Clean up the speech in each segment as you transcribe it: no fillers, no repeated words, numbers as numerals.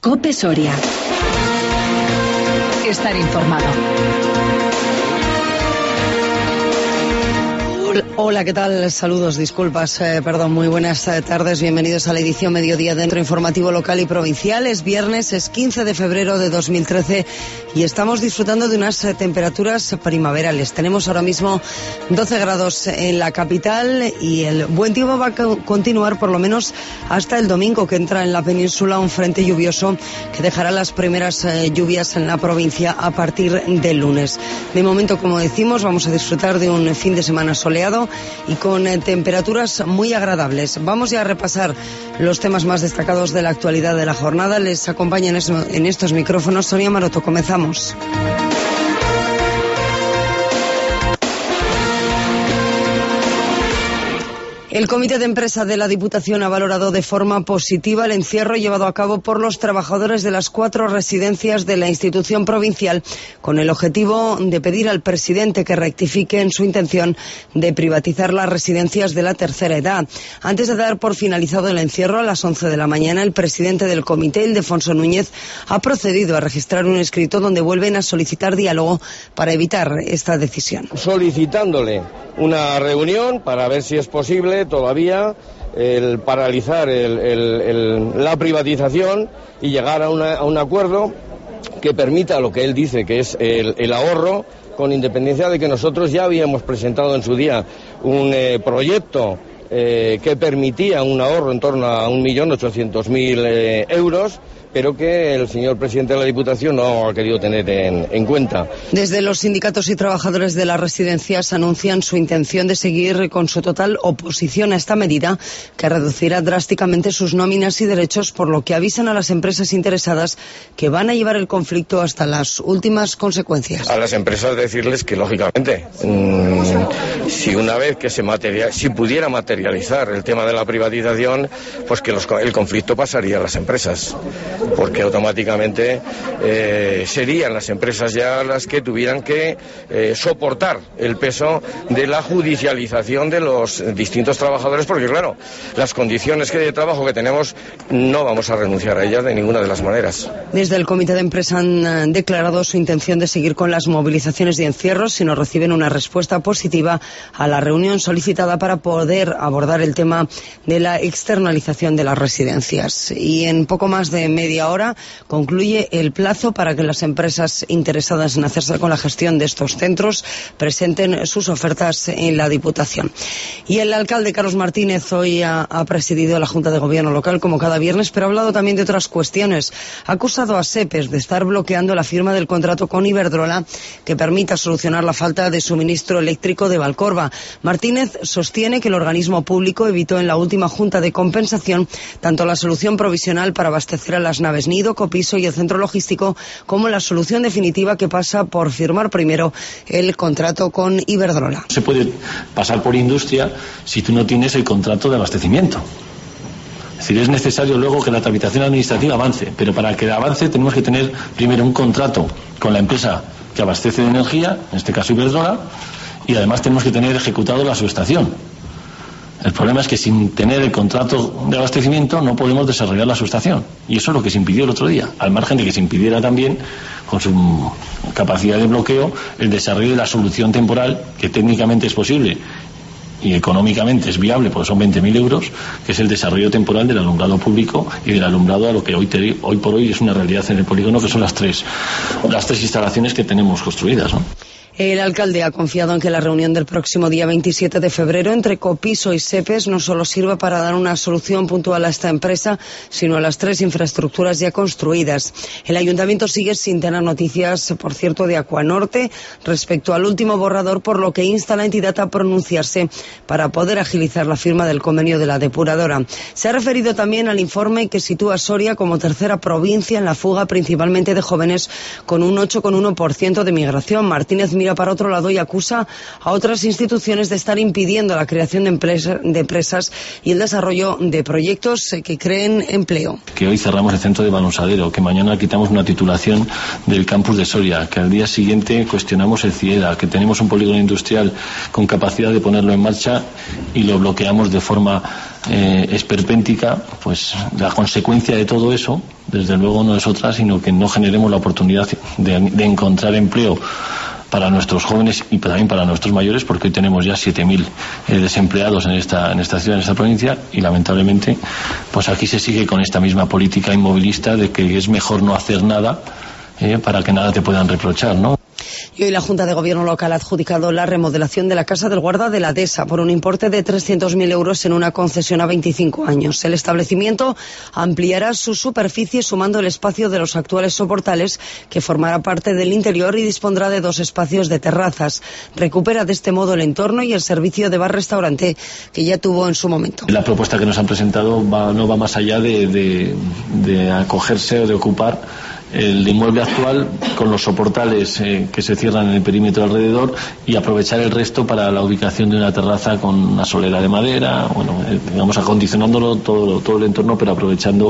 COPE Soria. Estar informado. Hola, ¿qué tal? Saludos, disculpas, muy buenas tardes, bienvenidos a la edición Mediodía Dentro Informativo Local y Provincial. Es viernes, es 15 de febrero de 2013 y estamos disfrutando de unas temperaturas primaverales. Tenemos ahora mismo 12 grados en la capital y el buen tiempo va a continuar por lo menos hasta el domingo, que entra en la península un frente lluvioso que dejará las primeras lluvias en la provincia a partir del lunes. De momento, como decimos, vamos a disfrutar de un fin de semana soleado y con temperaturas muy agradables. Vamos ya a repasar los temas más destacados de la actualidad de la jornada. Les acompaña en estos micrófonos Sonia Maroto. Comenzamos. El Comité de Empresa de la Diputación ha valorado de forma positiva el encierro llevado a cabo por los trabajadores de las 4 residencias de la institución provincial, con el objetivo de pedir al presidente que rectifique en su intención de privatizar las residencias de la tercera edad. Antes de dar por finalizado el encierro, a las 11 de la mañana, el presidente del comité, Ildefonso Núñez, ha procedido a registrar un escrito donde vuelven a solicitar diálogo para evitar esta decisión. Solicitándole una reunión para ver si es posible todavía el paralizar la privatización y llegar a un acuerdo que permita lo que él dice que es el ahorro, con independencia de que nosotros ya habíamos presentado en su día un proyecto que permitía un ahorro en torno a 1.800.000 euros, pero que el señor presidente de la Diputación no ha querido tener en cuenta. Desde los sindicatos y trabajadores de las residencias anuncian su intención de seguir con su total oposición a esta medida, que reducirá drásticamente sus nóminas y derechos, por lo que avisan a las empresas interesadas que van a llevar el conflicto hasta las últimas consecuencias. A las empresas decirles que, lógicamente, si una vez que si pudiera materializar el tema de la privatización, pues que el conflicto pasaría a las empresas, porque automáticamente serían las empresas ya las que tuvieran que soportar el peso de la judicialización de los distintos trabajadores, porque claro, las condiciones de trabajo que tenemos no vamos a renunciar a ellas de ninguna de las maneras. Desde el Comité de Empresa han declarado su intención de seguir con las movilizaciones y encierros si no reciben una respuesta positiva a la reunión solicitada para poder abordar el tema de la externalización de las residencias. Y en poco más de media hora concluye el plazo para que las empresas interesadas en hacerse con la gestión de estos centros presenten sus ofertas en la Diputación. Y el alcalde Carlos Martínez hoy ha presidido la Junta de Gobierno local como cada viernes, pero ha hablado también de otras cuestiones. Ha acusado a SEPES de estar bloqueando la firma del contrato con Iberdrola que permita solucionar la falta de suministro eléctrico de Valcorba. Martínez sostiene que el organismo público evitó en la última Junta de Compensación tanto la solución provisional para abastecer a las naves Nido, Copiso y el centro logístico, como la solución definitiva que pasa por firmar primero el contrato con Iberdrola. Se puede pasar por industria si tú no tienes el contrato de abastecimiento. Es decir, es necesario luego que la tramitación administrativa avance, pero para que avance tenemos que tener primero un contrato con la empresa que abastece de energía, en este caso Iberdrola, y además tenemos que tener ejecutado la subestación. El problema es que sin tener el contrato de abastecimiento no podemos desarrollar la subestación. Y eso es lo que se impidió el otro día, al margen de que se impidiera también, con su capacidad de bloqueo, el desarrollo de la solución temporal, que técnicamente es posible y económicamente es viable, porque son 20.000 euros, que es el desarrollo temporal del alumbrado público y del alumbrado a lo que hoy por hoy es una realidad en el polígono, que son las tres instalaciones que tenemos construidas, ¿no? El alcalde ha confiado en que la reunión del próximo día 27 de febrero entre Copiso y SEPES no solo sirva para dar una solución puntual a esta empresa, sino a las 3 infraestructuras ya construidas. El ayuntamiento sigue sin tener noticias, por cierto, de Acuanorte respecto al último borrador, por lo que insta a la entidad a pronunciarse para poder agilizar la firma del convenio de la depuradora. Se ha referido también al informe que sitúa a Soria como tercera provincia en la fuga, principalmente de jóvenes, con un 8,1% de migración. Martínez mira para otro lado y acusa a otras instituciones de estar impidiendo la creación de empresas y el desarrollo de proyectos que creen empleo. Que hoy cerramos el centro de Balonsadero, que mañana quitamos una titulación del campus de Soria, que al día siguiente cuestionamos el CIEDA, que tenemos un polígono industrial con capacidad de ponerlo en marcha y lo bloqueamos de forma esperpéntica, pues la consecuencia de todo eso, desde luego, no es otra, sino que no generemos la oportunidad de encontrar empleo para nuestros jóvenes y también para nuestros mayores, porque hoy tenemos ya 7.000 desempleados en esta ciudad, en esta provincia, y lamentablemente pues aquí se sigue con esta misma política inmovilista de que es mejor no hacer nada para que nada te puedan reprochar, ¿no? Y hoy la Junta de Gobierno local ha adjudicado la remodelación de la Casa del Guarda de la Dehesa por un importe de 300.000 euros en una concesión a 25 años. El establecimiento ampliará su superficie sumando el espacio de los actuales soportales, que formará parte del interior, y dispondrá de 2 espacios de terrazas. Recupera de este modo el entorno y el servicio de bar-restaurante que ya tuvo en su momento. La propuesta que nos han presentado no va más allá de acogerse o de ocupar el inmueble actual con los soportales que se cierran en el perímetro alrededor, y aprovechar el resto para la ubicación de una terraza con una solera de madera, digamos, acondicionándolo todo el entorno, pero aprovechando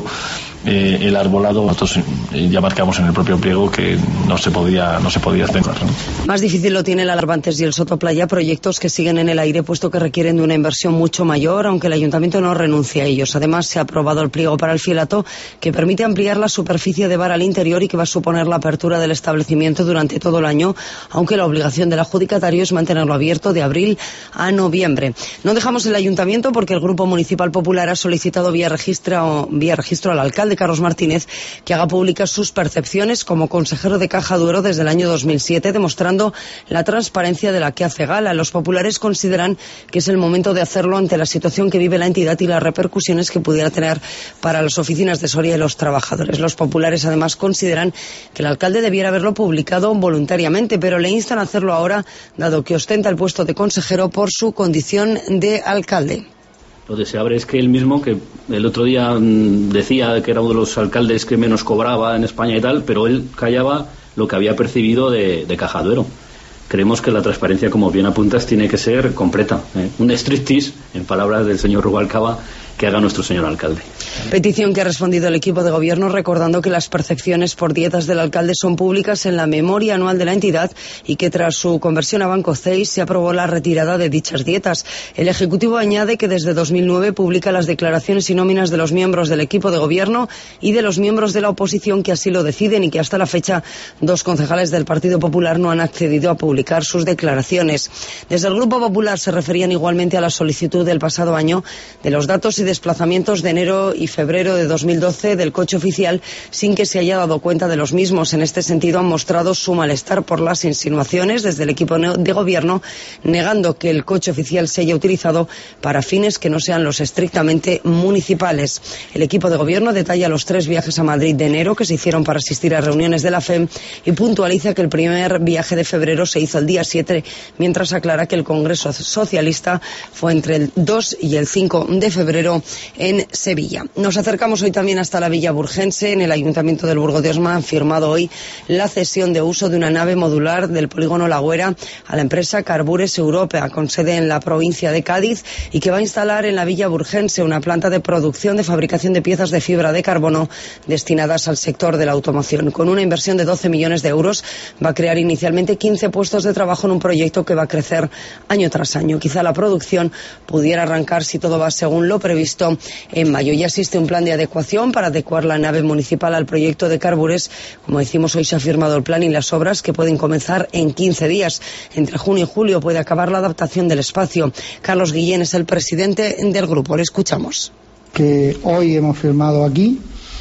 el arbolado. Nosotros ya marcamos en el propio pliego que no se podía hacer, ¿no? Más difícil lo tiene el Alarbantes y el Sotoplaya, proyectos que siguen en el aire puesto que requieren de una inversión mucho mayor, aunque el Ayuntamiento no renuncia a ellos. Además, se ha aprobado el pliego para el Filato, que permite ampliar la superficie de bar al interior y que va a suponer la apertura del establecimiento durante todo el año, aunque la obligación del adjudicatario es mantenerlo abierto de abril a noviembre. No dejamos el Ayuntamiento porque el Grupo Municipal Popular ha solicitado vía registro al alcalde Carlos Martínez que haga públicas sus percepciones como consejero de Caja Duero desde el año 2007, demostrando la transparencia de la que hace gala. Los populares consideran que es el momento de hacerlo ante la situación que vive la entidad y las repercusiones que pudiera tener para las oficinas de Soria y los trabajadores. Los populares además consideran que el alcalde debiera haberlo publicado voluntariamente, pero le instan a hacerlo ahora, dado que ostenta el puesto de consejero por su condición de alcalde. Lo deseable es que él mismo, que el otro día decía que era uno de los alcaldes que menos cobraba en España y tal, pero él callaba lo que había percibido de Caja Duero. Creemos que la transparencia, como bien apuntas, tiene que ser completa. Un striptease, en palabras del señor Rubalcaba, que haga nuestro señor alcalde. Petición que ha respondido el equipo de gobierno, recordando que las percepciones por dietas del alcalde son públicas en la memoria anual de la entidad y que tras su conversión a Banco CEIS se aprobó la retirada de dichas dietas. El Ejecutivo añade que desde 2009 publica las declaraciones y nóminas de los miembros del equipo de gobierno y de los miembros de la oposición que así lo deciden, y que hasta la fecha 2 concejales del Partido Popular no han accedido a publicar sus declaraciones. Desde el Grupo Popular se referían igualmente a la solicitud del pasado año de los datos y desplazamientos de enero y febrero de 2012 del coche oficial, sin que se haya dado cuenta de los mismos. En este sentido, han mostrado su malestar por las insinuaciones desde el equipo de gobierno, negando que el coche oficial se haya utilizado para fines que no sean los estrictamente municipales. El equipo de gobierno detalla los 3 viajes a Madrid de enero que se hicieron para asistir a reuniones de la FEM y puntualiza que el primer viaje de febrero se hizo el día 7, mientras aclara que el Congreso Socialista fue entre el 2 y el 5 de febrero en Sevilla. Nos acercamos hoy también hasta la Villa Burgense. En el Ayuntamiento del Burgo de Osma han firmado hoy la cesión de uso de una nave modular del polígono La Güera a la empresa Carbures Europea, con sede en la provincia de Cádiz, y que va a instalar en la Villa Burgense una planta de producción de fabricación de piezas de fibra de carbono destinadas al sector de la automoción. Con una inversión de 12 millones de euros va a crear inicialmente 15 puestos de trabajo en un proyecto que va a crecer año tras año. Quizá la producción pudiera arrancar, si todo va según lo previsto, en mayo. Ya existe un plan de adecuación para adecuar la nave municipal al proyecto de Carbures. Como decimos, hoy se ha firmado el plan y las obras, que pueden comenzar en 15 días. Entre junio y julio puede acabar la adaptación del espacio. Carlos Guillén es el presidente del grupo. Le escuchamos. Que hoy hemos firmado aquí,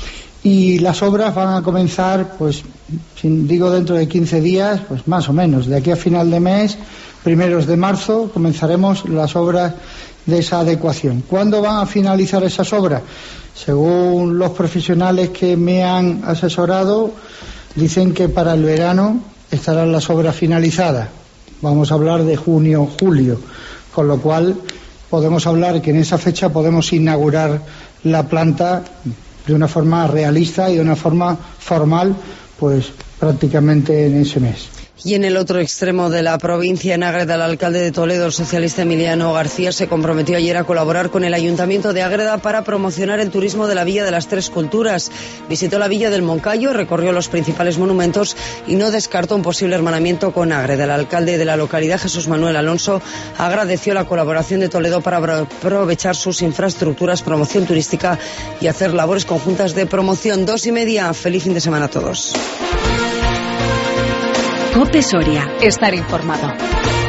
y las obras van a comenzar, pues, digo dentro de 15 días, pues más o menos. De aquí a final de mes, primeros de marzo, comenzaremos las obras de esa adecuación. ¿Cuándo van a finalizar esas obras? Según los profesionales que me han asesorado, dicen que para el verano estarán las obras finalizadas. Vamos a hablar de junio, julio, con lo cual podemos hablar que en esa fecha podemos inaugurar la planta de una forma realista y de una forma formal, pues prácticamente en ese mes. Y en el otro extremo de la provincia, en Ágreda, el alcalde de Toledo, el socialista Emiliano García, se comprometió ayer a colaborar con el Ayuntamiento de Ágreda para promocionar el turismo de la Villa de las Tres Culturas. Visitó la Villa del Moncayo, recorrió los principales monumentos y no descartó un posible hermanamiento con Ágreda. El alcalde de la localidad, Jesús Manuel Alonso, agradeció la colaboración de Toledo para aprovechar sus infraestructuras, promoción turística y hacer labores conjuntas de promoción. 2:30. Feliz fin de semana a todos. COPE Soria. Estar informado.